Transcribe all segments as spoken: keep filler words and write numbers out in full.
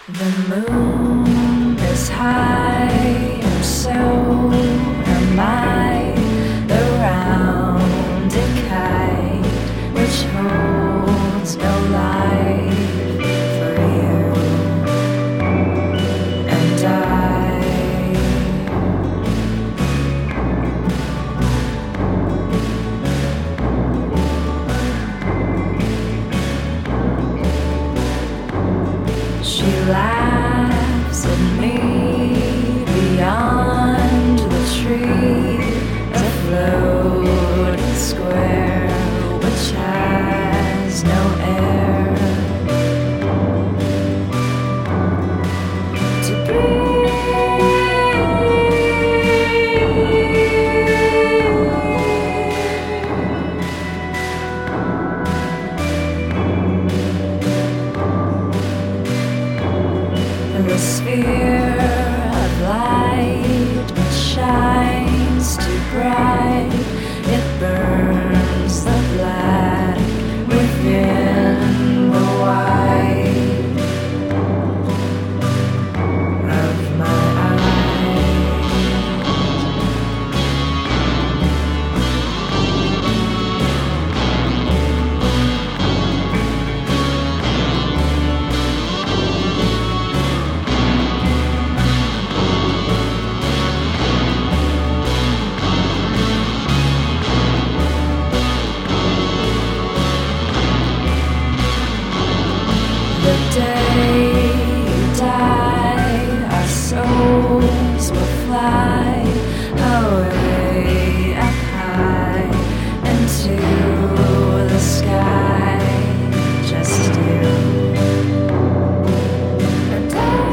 The moon is high, and so am I, the rounded kite which holds no life for you and I. She laughs at me beyond the tree, a floating square which has no air to the sphere of light which shines too bright, it burns the black within the white of my the day you die, our souls will fly away up high into the sky. Just you and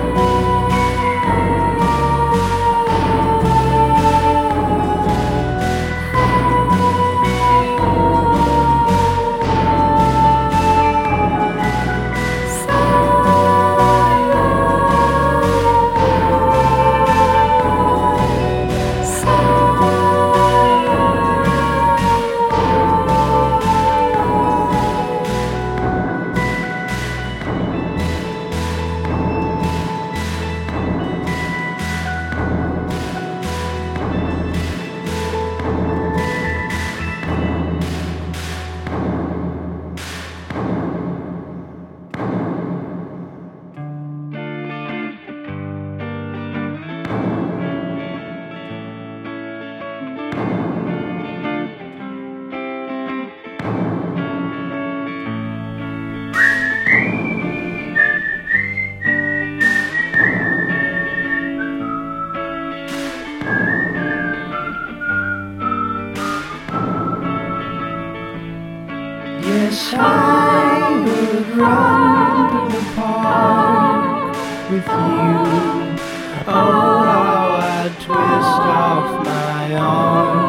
yes, I would run to the park with you. Oh, how I'd twist off my arm